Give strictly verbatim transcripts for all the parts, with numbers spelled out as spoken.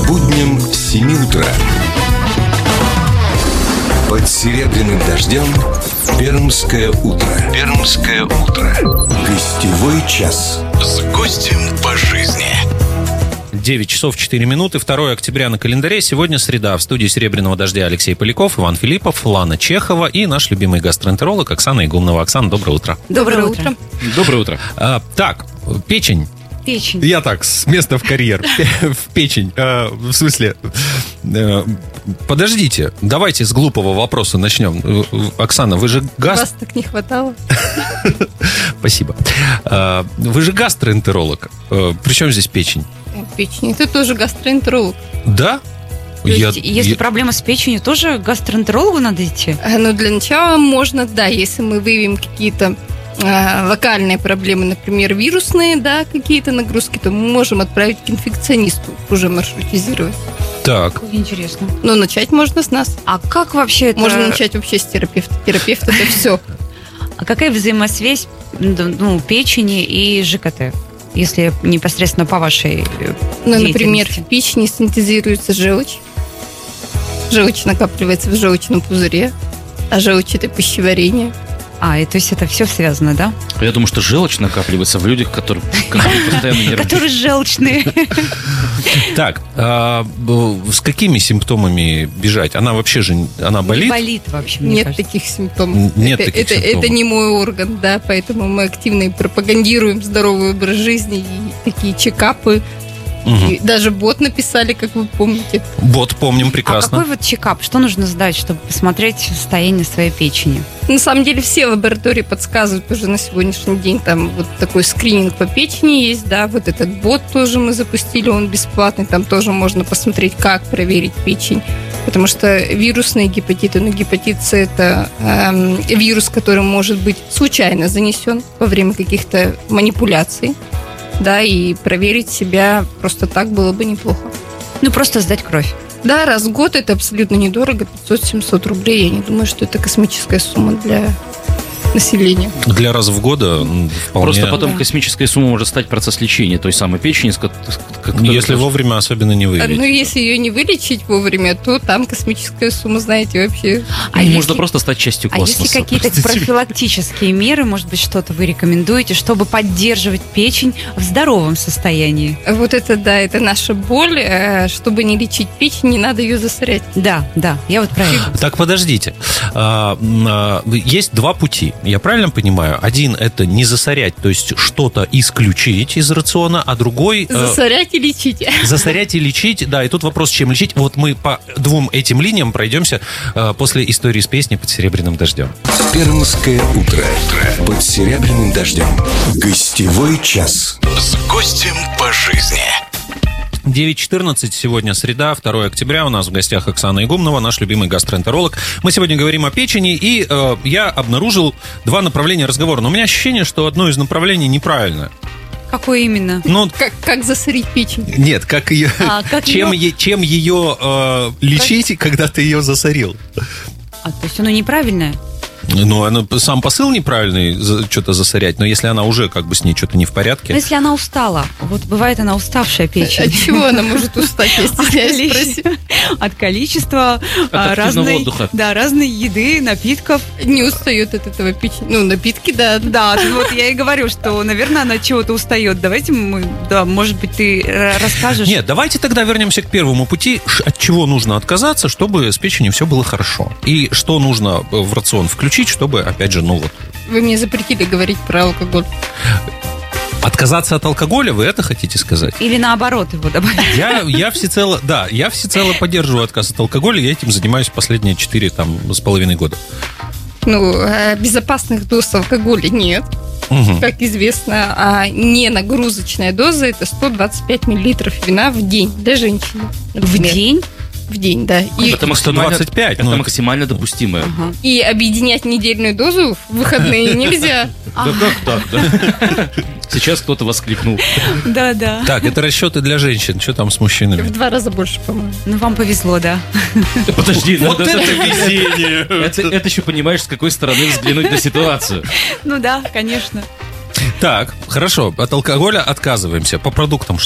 будням с семи утра под серебряным дождем Пермское утро. Пермское утро. Гостевой час с гостем по жизни. девять часов четыре минуты, второе октября на календаре. Сегодня среда. В студии «Серебряного дождя» Алексей Поляков, Иван Филиппов, Лана Чехова и наш любимый гастроэнтеролог Оксана Игумнова. Оксана, доброе утро. Доброе утро. Доброе утро. А, так, печень. Печень. Я так, с места в карьер. В печень. А, в смысле... А, подождите, давайте с глупого вопроса начнем. Оксана, вы же гаст... Вас так не хватало. Спасибо. А, вы же гастроэнтеролог. А, при чем здесь печень? Печень. Ты тоже гастроэнтеролог. Да? То Я, есть, если я... проблема с печенью, тоже к гастроэнтерологу надо идти? Ну, для начала можно, да, если мы выявим какие-то э, локальные проблемы, например, вирусные, да, какие-то нагрузки, то мы можем отправить к инфекционисту, уже маршрутизировать. Так. Интересно. Но начать можно с нас. А как вообще это... Можно начать вообще с терапевта. Терапевт – это все. А какая взаимосвязь, ну, печени и ЖКТ? Если непосредственно по вашей Ну, например, в печени синтезируется желчь. Желчь накапливается в желчном пузыре, а желчь – это пищеварение. А, и то есть это все связано, да? Я думаю, что желчь накапливается в людях, которые, которые постоянно нервничают. Которые желчные. Так, а, с какими симптомами бежать? Она вообще же, она болит? Не болит вообще, мне Нет кажется. таких симптомов. Нет это, таких это, симптомов. это не мой орган, да, поэтому мы активно и пропагандируем здоровый образ жизни и такие чекапы. Угу. И даже бот написали, как вы помните. Вот, помним А прекрасно. какой вот чекап? Что нужно сдать, чтобы посмотреть состояние своей печени? На самом деле все лаборатории подсказывают уже на сегодняшний день. Там вот такой скрининг по печени есть, да, вот этот бот тоже мы запустили, он бесплатный, там тоже можно посмотреть, как проверить печень. Потому что вирусные гепатиты, ну, гепатит С – это эм, вирус, который может быть случайно занесен во время каких-то манипуляций. Да, и проверить себя просто так было бы неплохо. Ну, просто сдать кровь. Да, раз в год это абсолютно недорого, пятьсот-семьсот рублей. Я не думаю, что это космическая сумма для населения. Для раза в года вполне... Просто потом Да. космическая сумма может стать процесс лечения той самой печени. С ко- как- Если как- вовремя особенно не выявить. Ну, если ее не вылечить вовремя, то там космическая сумма, знаете, вообще... А Можно если- просто стать частью А космоса. если какие-то Простите. профилактические меры, может быть, что-то вы рекомендуете, чтобы поддерживать печень в здоровом состоянии? Вот это, да, это наша боль. Э, Чтобы не лечить печень, не надо ее засорять. Да, да, я вот про это. Так, подождите. А, а, Есть два пути, я правильно понимаю? Один – это не засорять, то есть что-то исключить из рациона, а другой… э, Засорять и лечить. Засорять и лечить, да, и тут вопрос, чем лечить. Вот мы по двум этим линиям пройдемся э, после истории с песней «Под серебряным дождем». Пермское утро под серебряным дождем. Гостевой час с гостем по жизни. девять четырнадцать, сегодня среда, второе октября. У нас в гостях Оксана Игумнова, наш любимый гастроэнтеролог. Мы сегодня говорим о печени, и э, я обнаружил два направления разговора. Но у меня ощущение, что одно из направлений неправильное. Какое именно? Ну, Как, как засорить печень? нет, как ее, А, как чем, её- е- чем ее э, лечить, когда ты ее засорил? А, то есть оно неправильное? Ну, она, сам посыл неправильный, за- что-то засорять, но если она уже как бы с ней что-то не в Но порядке... если она устала, вот бывает она уставшая печень. От чего она может устать, я От стесняюсь спросить? количества, от количества а, активного разной, отдыха. да, разной еды, напитков. Не устает от этого печень. Ну, напитки, да. Да, вот я и говорю, что, наверное, она от чего-то устает. Давайте мы, да, может быть, ты р- расскажешь. Нет, давайте тогда вернемся к первому пути. Ш- От чего нужно отказаться, чтобы с печенью все было хорошо? И что нужно в рацион включить, чтобы, опять же, ну вот... Вы мне запретили говорить про алкоголь. Отказаться от алкоголя, вы это хотите сказать? Или наоборот его добавить. Я, я всецело, да, я всецело поддерживаю отказ от алкоголя, я этим занимаюсь последние четыре там, с половиной года. Ну, э, безопасных доз алкоголя нет, Мгм. как известно. А ненагрузочная доза – это сто двадцать пять миллилитров вина в день для женщины. В например. день? В день, да. И, Это максимально, сто двадцать пять, это ну, это- максимально допустимое. Ага. и объединять недельную дозу в выходные нельзя. Да как так, да? Сейчас кто-то воскликнул. Да, да. Так, это расчеты для женщин, что там с В мужчинами? два раза больше, по-моему. Ну, вам повезло, да. Подожди, Вот да, да, это да. везение! Это, это еще понимаешь, с какой стороны взглянуть на ситуацию. Ну да, конечно. Так, хорошо, от алкоголя отказываемся. По продуктам что?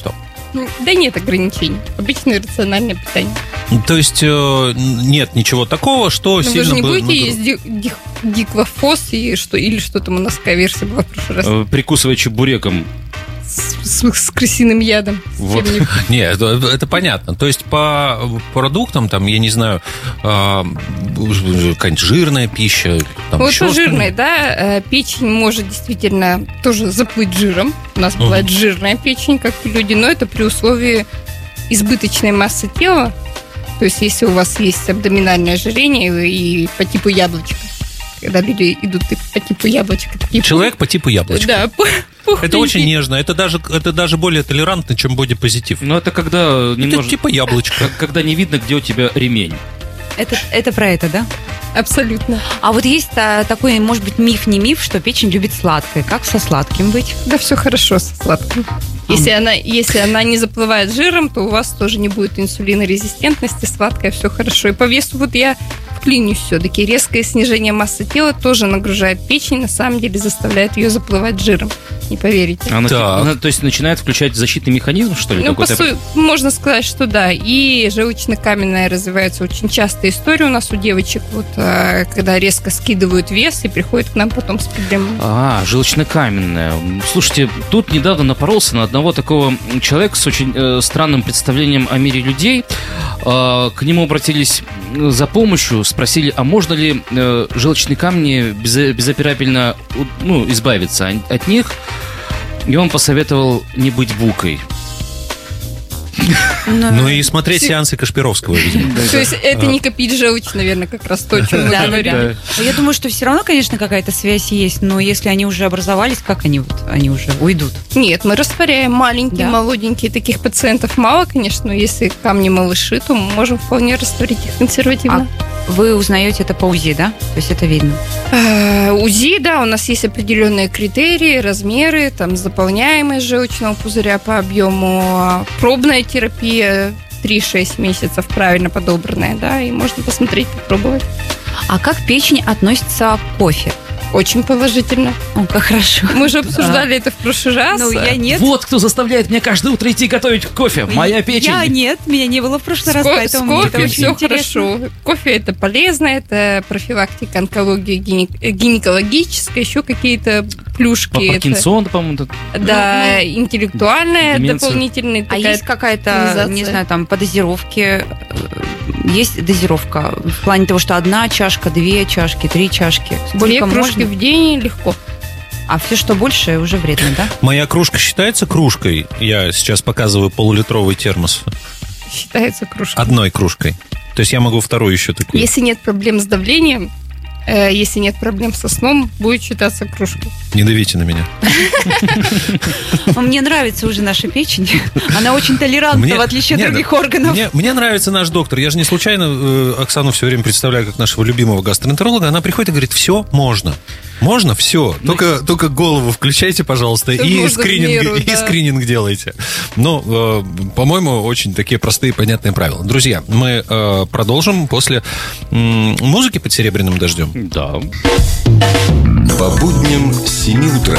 Да нет ограничений. Обычное рациональное питание. То есть э, нет ничего такого, что Но сильно вы же не бы будете нагру- есть ди- ди- диквофос и что, или что там у нас такая версия была в прошлый раз Э, Прикусывая чебуреком. с, с- с крысиным ядом. с Вот. чем-нибудь. Нет, это, это понятно. То есть по продуктам, там, я не знаю, э, какая-нибудь жирная пища, там Вот еще по жирной, что-нибудь. да, э, печень может действительно тоже заплыть жиром. У нас Мгм. бывает жирная печень, как у людей, но это при условии избыточной массы тела. То есть если у вас есть абдоминальное ожирение и по типу яблочка, когда люди идут и по типу яблочка. такие Человек по типу яблочка. Да, пух- пухленький. Это очень нежно. Это даже, это даже более толерантно, чем бодипозитив. Но это когда Это немножко... типа яблочко. как- Когда не видно, где у тебя ремень. Это, это про это, да? Абсолютно. А вот есть а, такой, может быть, миф, не миф, что печень любит сладкое. Как со сладким быть? Да, все хорошо со сладким. Если она, если она не заплывает жиром, то у вас тоже не будет инсулинорезистентности, сладкое, все хорошо. И по весу вот я вклинюсь все-таки. Резкое снижение массы тела тоже нагружает печень, на самом деле заставляет ее заплывать жиром. Не поверите. Она, Так. она, то есть начинает включать защитный механизм, что ли? Ну, по какой-то? сути, можно сказать, что да. И желудочно-каменная развивается очень частая история у нас у девочек, вот, а, когда резко скидывают вес и приходят к нам потом с проблемами. А, желчнокаменная. Слушайте, тут недавно напоролся на одного такого человека с очень э, странным представлением о мире людей. Э, к нему обратились за помощью, спросили, а можно ли э, желчные камни без- безоперабельно у- ну, избавиться от- от них. И он посоветовал не быть букой. Ну и смотреть сеансы Кашпировского, видимо. То есть это не копить желчь, наверное, как раз то, о чем мы Да, да, говорим. да. Я думаю, что все равно, конечно, какая-то связь есть, но если они уже образовались, как они вот, они уже уйдут? Нет, мы растворяем маленькие, Да? молоденькие. Таких пациентов мало, конечно, но если камни малыши, то мы можем вполне растворить их консервативно. Вы узнаете это по УЗИ, да? То есть это видно. Э, УЗИ, да, у нас есть определенные критерии, размеры, там заполняемость желчного пузыря по объему, пробная терапия три-шесть месяцев правильно подобранная, да, и можно посмотреть, попробовать. А как печень относится к кофе? Очень положительно. О, как хорошо. Мы же обсуждали это в прошлый раз. Ну, я нет. Вот кто заставляет меня каждое утро идти готовить кофе. Моя печень. Я нет, меня не было в прошлый С, раз, ко- с поэтому мне это кофе очень все интересно. хорошо. Кофе это полезно, это профилактика онкологии, гине- э, гинекологическая, еще какие-то плюшки. По Это, Паркинсон, по-моему, тут. да, интеллектуальная деменция. дополнительная А такая есть какая-то, тонизация. не знаю, там, по дозировке, э, есть дозировка в плане того, что одна чашка, две чашки, три чашки. Две Сколько кружки можно? в день легко. А все, что больше, уже вредно, да? Моя кружка считается кружкой? Я сейчас показываю полулитровый термос. Считается кружкой. Одной кружкой. То есть я могу вторую еще такую. Если нет проблем с давлением, э, если нет проблем со сном, будет считаться кружкой. Не давите на меня. Мне нравится уже наша печень. Она очень толерантна, Мне- в отличие от не, других да, органов. Мне, мне нравится наш доктор. Я же не случайно э, Оксану все время представляю как нашего любимого гастроэнтеролога. Она приходит и говорит, все, можно. Можно, все. Только, только голову включайте, пожалуйста, Всё и можно в скрининг, меру, и да. скрининг делайте. Ну, э, по-моему, очень такие простые и понятные правила. Друзья, мы э, продолжим после м, музыки под серебряным дождем. Да. По будням с семи утра.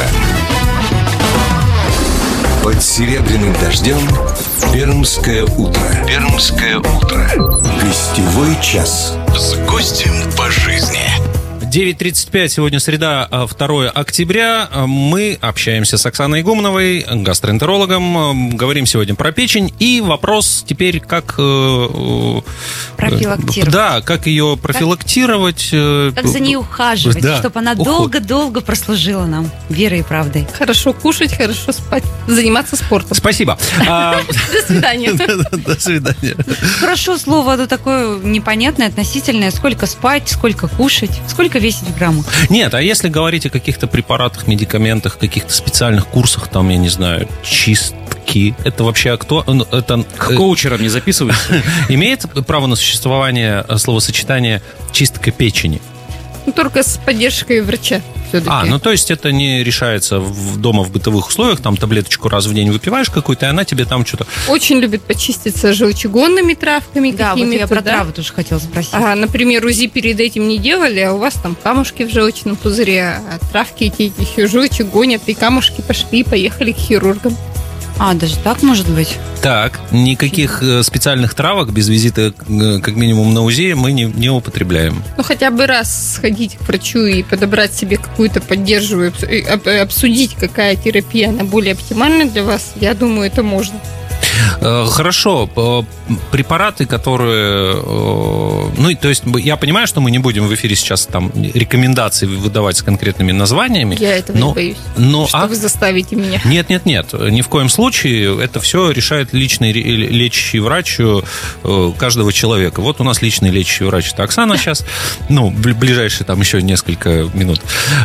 Под серебряным дождем Пермское утро. Пермское утро. Гостевой час с гостем по жизни. девять тридцать пять, сегодня среда, второе октября. Мы общаемся с Оксаной Гумновой, гастроэнтерологом. Говорим сегодня про печень. И вопрос теперь, как... э, Профилактировать. Да, как ее профилактировать. э, Как за ней ухаживать, Да, чтобы она уход. долго-долго прослужила нам верой и правдой. Хорошо кушать, хорошо спать, заниматься спортом. Спасибо. А, До свидания. До свидания. Хорошо, слово оно такое непонятное, относительное. Сколько спать, сколько кушать, сколько весить в граммах. Нет, а если говорить о каких-то препаратах, медикаментах, каких-то специальных курсах, там, я не знаю, чистки, это вообще кто? Ну, это К э, коучерам не записывайся. имеет право на существование э, словосочетание чистка печени? Ну, только с поддержкой врача все-таки. А, ну то есть это не решается в, дома в бытовых условиях, там таблеточку раз в день выпиваешь какую-то, и она тебе там что-то... Очень любит почиститься желчегонными травками Да, вот какими-то. я про да? травы тоже хотела спросить. А, например, УЗИ перед этим не делали, а у вас там камушки в желчном пузыре, а травки эти еще желчи гонят, и камушки пошли, поехали к хирургам. А, даже так может быть? Так, никаких э, специальных травок без визита, э, как минимум, на УЗИ мы не, не употребляем. Ну, хотя бы раз сходить к врачу и подобрать себе какую-то поддерживающую, обсудить, какая терапия, она более оптимальна для вас, я думаю, это можно. Хорошо, препараты, которые... Ну, то есть я понимаю, что мы не будем в эфире сейчас там рекомендации выдавать с конкретными названиями. Я этого но, не боюсь, но, что а... вы заставите меня. Нет, нет, нет, ни в коем случае. Это все решает личный лечащий врач каждого человека. Вот у нас личный лечащий врач. Это Оксана сейчас. Ну, ближайшие там еще несколько минут.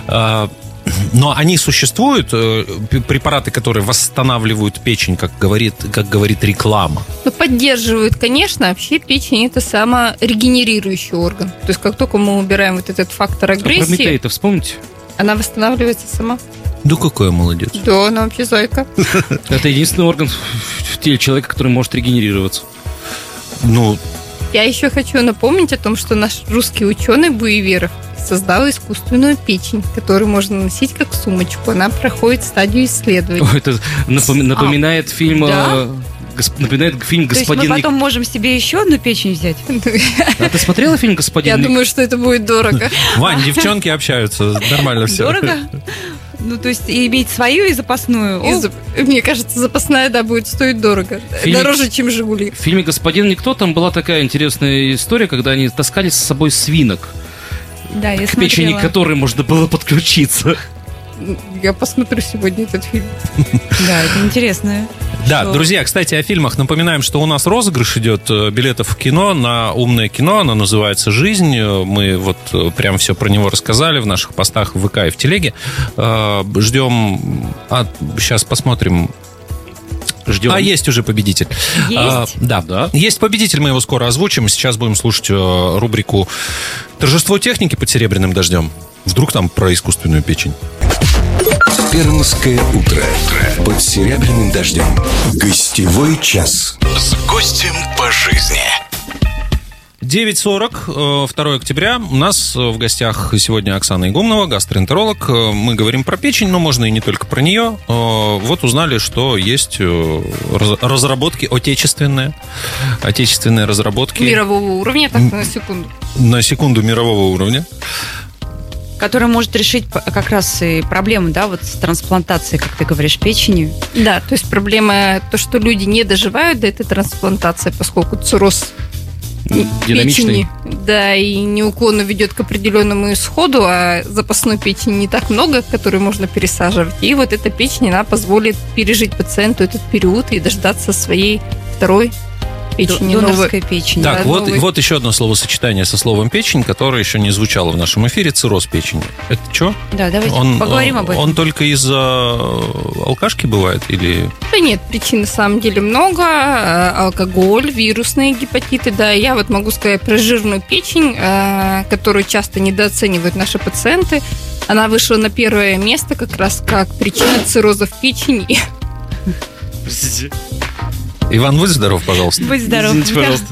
Но они существуют, препараты, которые восстанавливают печень, как говорит, как говорит реклама? Ну, поддерживают, конечно. Вообще печень – это саморегенерирующий орган. То есть, как только мы убираем вот этот фактор агрессии... А Прометей-то вспомните? Она восстанавливается сама. Да какой молодец. Да, она вообще зайка. Это единственный орган в теле человека, который может регенерироваться. Ну... Я еще хочу напомнить о том, что наш русский ученый Буеверов создал искусственную печень, которую можно носить как сумочку. Она проходит стадию исследований. О, это напоминает а, фильм... Да? Напоминает фильм «Господин...» То есть мы потом можем себе еще одну печень взять? А ты смотрела фильм «Господин...» Я думаю, что это будет дорого. Вань, девчонки общаются, нормально все. Дорого? Ну, то есть иметь свою и запасную. И за... Мне кажется, запасная, да, будет стоить дорого. Фильме... Дороже, чем «Жигули». В фильме «Господин Никто» там была такая интересная история, когда они таскали с собой свинок. Да, я к смотрела. Печени которой можно было подключиться. Я посмотрю сегодня этот фильм. Да, это интересно. Да, что... друзья, кстати, о фильмах. Напоминаем, что у нас розыгрыш идет билетов в кино на «Умное кино». Оно называется «Жизнь». Мы вот прям все про него рассказали в наших постах в ВК и в Телеге. Ждем... А, сейчас посмотрим... Ждем. А есть уже победитель. Есть? А, да, да. Есть победитель, мы его скоро озвучим. Сейчас будем слушать рубрику «Торжество техники под серебряным дождем». Вдруг там про искусственную печень. Пермское утро под серебряным дождем. Гостевой час с гостем по жизни. девять сорок, второго октября. У нас в гостях сегодня Оксана Игумнова, гастроэнтеролог. Мы говорим про печень, но можно и не только про нее. Вот узнали, что есть разработки отечественные. Отечественные разработки. Мирового уровня, так на секунду. На секунду мирового уровня. Который может решить как раз и проблему, да, вот с трансплантацией, как ты говоришь, печени. Да, то есть проблема то, что люди не доживают до этой трансплантации, поскольку цирроз печени, да, и неуклонно ведет к определенному исходу, а запасной печени не так много, которую можно пересаживать. И вот эта печень, она позволит пережить пациенту этот период и дождаться своей второй печени. Донорской печени. Так, да, вот, новой. вот еще одно словосочетание со словом печень, которое еще не звучало в нашем эфире. Цирроз печени. Это что? Да, давайте он, поговорим он, об этом. Он только из-за алкашки бывает? Или... Да нет, причин на самом деле много. Алкоголь, вирусные гепатиты. Да, я вот могу сказать про жирную печень, которую часто недооценивают наши пациенты. Она вышла на первое место как раз как причина цирроза в печени. Простите. Иван, будь здоров, пожалуйста. Будь здоров. Извините, пожалуйста.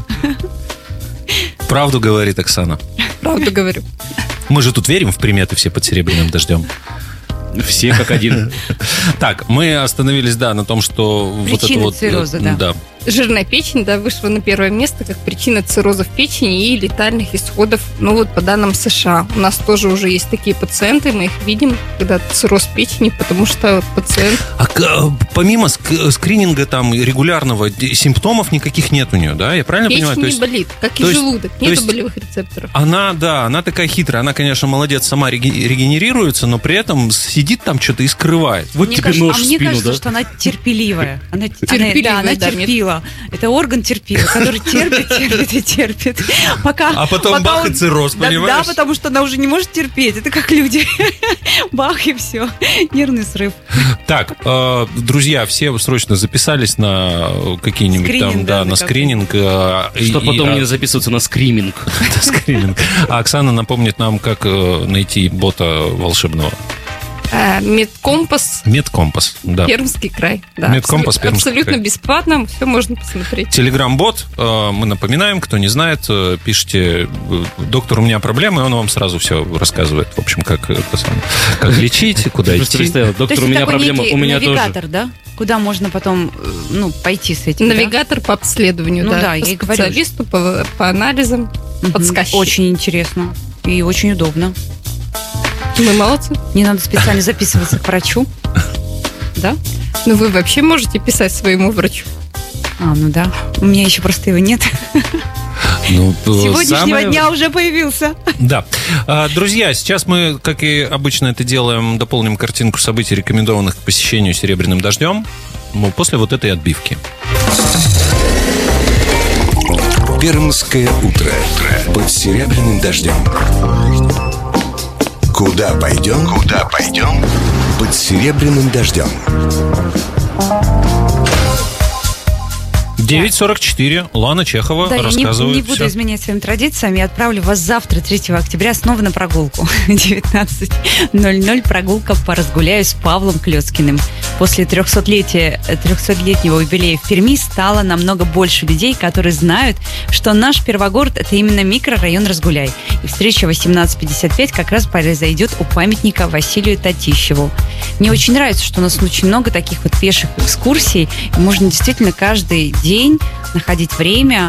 Правду говорит Оксана. Правду говорю. Мы же тут верим в приметы все под серебряным дождем. Все как один. Так, мы остановились, да, на том, что вот это Причина вот... цирроза, да. да. Жирная печень, да, вышла на первое место как причина цирроза в печени и летальных исходов, ну вот по данным США. У нас тоже уже есть такие пациенты, мы их видим, когда цирроз печени, потому что пациент... А помимо ск- скрининга там регулярного симптомов никаких нет у нее, да? Я правильно Печень понимаю? не То есть, болит, как и то есть- желудок, то нету есть- болевых рецепторов. она, да, она такая хитрая, она, конечно, молодец, сама реге- регенерируется, но при этом сидит там что-то и скрывает. Вот Мне тебе кажется, нож а в мне спину, кажется, да? что она терпеливая. Она, Терпеливая, она, да, она да, терпила. Это орган терпила, который терпит, терпит и терпит. Пока, А потом пока бах и он- цирроз, да, понимаешь? Да, потому что она уже не может терпеть. Это как люди. Бах и все. Нервный срыв. Так, э, друзья, все срочно записались на какие-нибудь Скрининг, там, да, да, на на скрининг. э, и- Чтобы и, потом а, не записываться на скриминг. скрининг. А Оксана напомнит нам, как э, найти бота волшебного. А, Медкомпас, Медкомпас, да. Пермский край. Да, Медкомпас, абсолютно, Пермский абсолютно край. бесплатно, все можно посмотреть. Телеграм-бот, э, мы напоминаем, кто не знает, э, пишите, э, доктор, у меня проблемы, и он вам сразу все рассказывает, в общем, как, это самое, как лечить, куда Просто идти. представила, То доктор, есть у меня такой проблема, некий у меня тоже. навигатор, да? куда можно потом, ну, пойти с этим. Навигатор да? по обследованию, ну, да, да, по я и говорю. специалисту, по, по анализам, Угу. подсказчик. Очень интересно и очень удобно. Мы молодцы. Не надо специально записываться к врачу. Да? Ну, вы вообще можете писать своему врачу. А, ну да. У меня еще просто его нет. Ну, Сегодняшнего самое... дня уже появился. Да. Друзья, сейчас мы, как и обычно это делаем, дополним картинку событий, рекомендованных к посещению «Серебряным дождем», после вот этой отбивки. Пермское утро под «Серебряным дождем». Куда пойдем? Куда пойдем? Под «Серебряным дождем». девять сорок четыре. Лана Чехова да, рассказывает. Я не, не буду все. изменять своим традициям. Я отправлю вас завтра, третьего октября, снова на прогулку. девятнадцать ноль ноль. Прогулка по «Разгуляю» с Павлом Клёцкиным. После трехсотлетия, трехсотлетнего юбилея в Перми стало намного больше людей, которые знают, что наш Первогород – это именно микрорайон «Разгуляй». И встреча восемнадцать пятьдесят пять как раз произойдет у памятника Василию Татищеву. Мне очень нравится, что у нас очень много таких вот пеших экскурсий. И можно действительно каждый день находить время,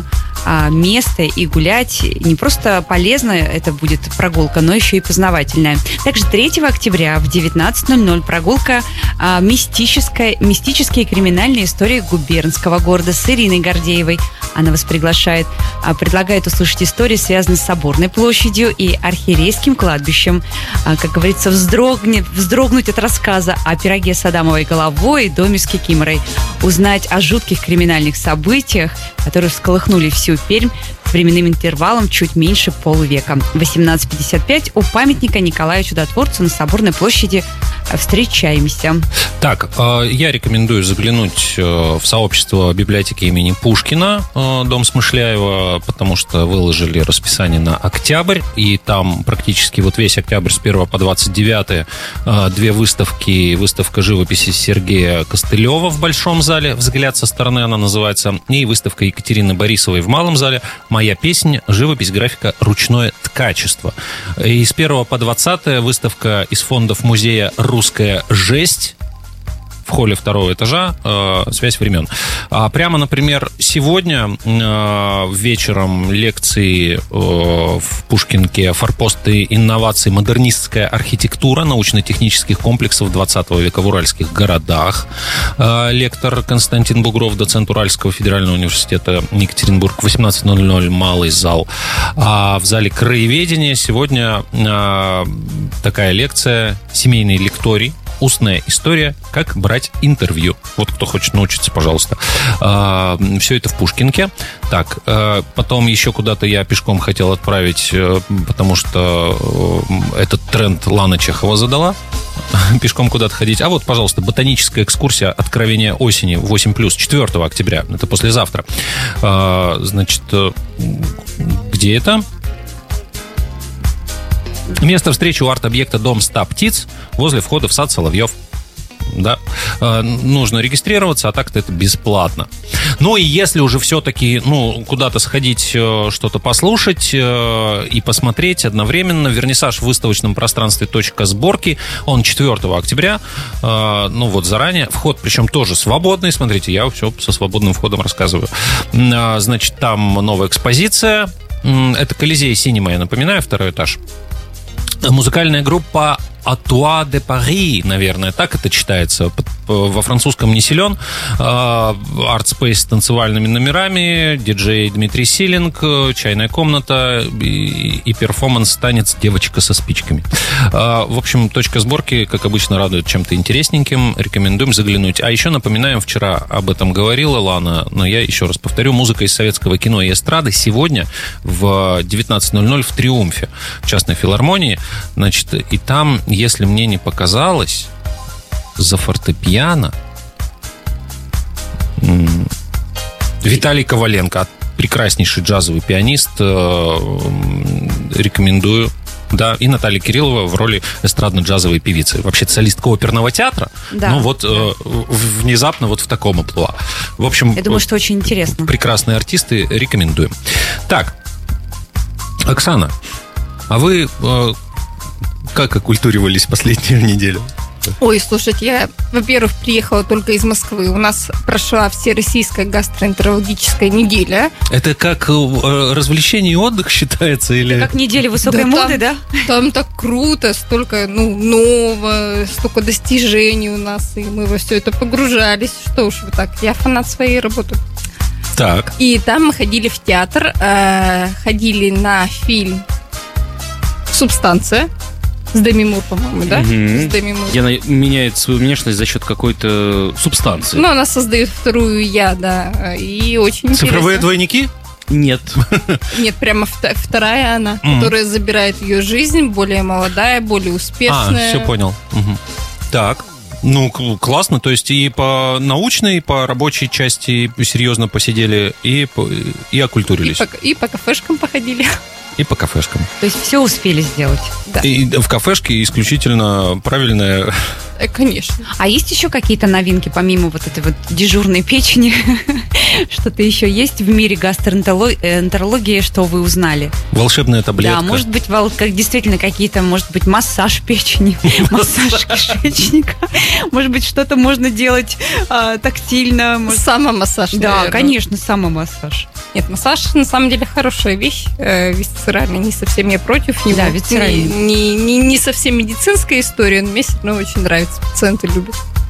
место и гулять. Не просто полезная это будет прогулка, но еще и познавательная. Также третьего октября в девятнадцать ноль ноль прогулка мистическая, мистические и криминальные истории губернского города с Ириной Гордеевой. Она вас приглашает, предлагает услышать истории, связанные с Соборной площадью и Архиерейским кладбищем. Как говорится, вздрогнет, вздрогнуть от рассказа о пироге с Адамовой головой и доме с кикиморой. Узнать о жутких криминальных событиях, которые всколыхнули всю Пермь с временным интервалом чуть меньше полувека. восемнадцать пятьдесят пять у памятника Николаю Чудотворцу на Соборной площади. Встречаемся. Так, я рекомендую заглянуть в сообщество библиотеки имени Пушкина, дом Смышляева, потому что выложили расписание на октябрь, и там практически вот весь октябрь с первого по двадцать девятое две выставки. Выставка живописи Сергея Костылева в Большом зале, «Взгляд со стороны» она называется, и выставка Екатерины Борисовой в Малом зале «Моя песня. Живопись, графика, ручное ткачество». И с первого по двадцатое выставка из фондов музея «Русская жесть» в холле второго этажа, э, «Связь времен». А прямо, например, сегодня э, вечером лекции э, в Пушкинке «Форпосты инноваций. Модернистская архитектура научно-технических комплексов двадцатого века в уральских городах». Э, лектор Константин Бугров, доцент Уральского федерального университета Екатеринбург, восемнадцать ноль ноль, малый зал. А в зале краеведения сегодня э, такая лекция, семейный лекторий, устная история, как брать интервью. Вот кто хочет научиться, пожалуйста. Все это в Пушкинке. Так, потом еще куда-то я пешком хотел отправить, потому что этот тренд Лана Чехова задала. Пешком куда-то ходить. А вот, пожалуйста, ботаническая экскурсия «Откровение осени» восемь плюс, четвёртого октября. Это послезавтра. Значит, где это? Место встречи у арт-объекта «Дом ста птиц» возле входа в сад Соловьев. Да, нужно регистрироваться, а так-то это бесплатно. Ну и если уже все-таки, ну, куда-то сходить, что-то послушать и посмотреть одновременно, вернисаж в выставочном пространстве «Точка сборки», он четвёртого октября, ну вот заранее, вход причем тоже свободный, смотрите, я все со свободным входом рассказываю. Значит, там новая экспозиция, это Колизей Синема, я напоминаю, второй этаж. Музыкальная группа «Атуа де Пари», наверное, так это читается. Во французском не силен. Артспейс с танцевальными номерами, диджей Дмитрий Силинг, чайная комната и, и перформанс «Танец девочка со спичками». В общем, «Точка сборки», как обычно, радует чем-то интересненьким. Рекомендуем заглянуть. А еще напоминаем, вчера об этом говорила Лана, но я еще раз повторю, музыка из советского кино и эстрады сегодня в девятнадцать ноль ноль в «Триумфе», в частной филармонии. Значит, и там, если мне не показалось, за фортепиано Виталий Коваленко, прекраснейший джазовый пианист, рекомендую. Да, и Наталья Кириллова в роли эстрадно-джазовой певицы. Вообще солистка оперного театра, да, но вот да. э, внезапно вот в таком амплуа. В общем, я думаю, что очень интересно. Прекрасные артисты, рекомендуем. Так, Оксана, а вы э, как окультуривались последнюю неделю? путешествие? Ой, слушайте, я, во-первых, приехала только из Москвы. У нас прошла всероссийская гастроэнтерологическая неделя. Это как э, развлечение и отдых считается? Или... Как неделя высокой Да, моды, да? Там так круто, столько ну, нового, столько достижений у нас, и мы во все это погружались. Что уж вы так, я фанат своей работы. Так. И там мы ходили в театр, э, ходили на фильм «Субстанция» с Деми Мур, по-моему, да? Мгм. С Деми Мур. Я на- меняет свою внешность за счет какой-то субстанции. Ну, она создает вторую «Я», да, и очень Цифровые интересно. двойники? Нет. Нет, прямо вта- вторая она, Мгм. которая забирает ее жизнь, более молодая, более А, успешная. все понял. Мгм. Так. Ну, к- классно. То есть и по научной, и по рабочей части серьезно посидели, и, по- и И окультурились. по, и по кафешкам походили. И по кафешкам. То есть все успели сделать. Да, И в кафешке исключительно правильное... э, конечно. А есть еще какие-то новинки, помимо вот этой вот дежурной печени? Что-то еще есть в мире гастроэнтерологии, что вы узнали? Волшебная таблетка. Да, может быть, вол- как действительно какие-то, может быть, массаж печени, массаж кишечника. Может быть, что-то можно делать а, тактильно. может- Самомассаж, Да, наверное. конечно, самомассаж. Нет, массаж на самом деле хорошая вещь, э, висцеральный, не совсем я против него. Да, висцеральный. Не, не, не совсем медицинская история, но мне все равно очень нравится, пациенты любят.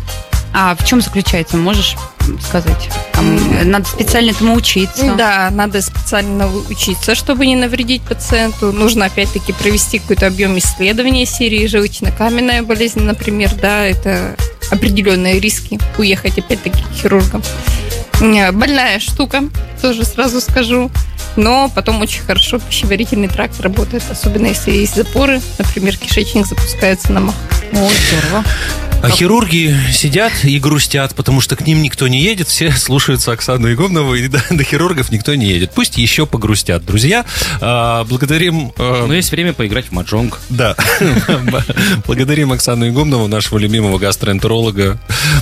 А в чем заключается, можешь сказать? Там, э, надо специально этому учиться. Да, надо специально учиться, чтобы не навредить пациенту. Нужно опять-таки провести какой-то объем исследования серии желудочно-каменная болезнь, например, да, это определенные риски уехать опять-таки к хирургам. Э, Больная штука, тоже сразу скажу. Но потом очень хорошо пищеварительный тракт работает, особенно если есть запоры. Например, кишечник запускается на мах. О, здорово. А хирурги сидят и грустят, потому что к ним никто не едет, все слушаются Оксану Игумнову, и до, до хирургов никто не едет. Пусть еще погрустят. Друзья, а, благодарим... а, Но есть время поиграть в маджонг. Да. Благодарим Оксану Игумнову, нашего любимого гастроэнтеролога,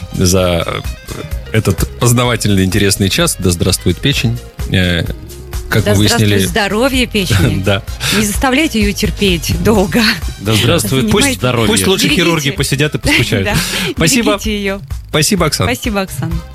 за этот познавательный, интересный час. Да здравствует печень. Э, Как Да мы здравствует выяснили... здоровье печени. Да. Не заставляйте ее терпеть долго. Да здравствует Занимайтесь. пусть здоровье. Пусть лучше Берегите. хирурги посидят и поскучают. Да. Спасибо. Берегите ее. Спасибо, Оксана. Спасибо, Оксана.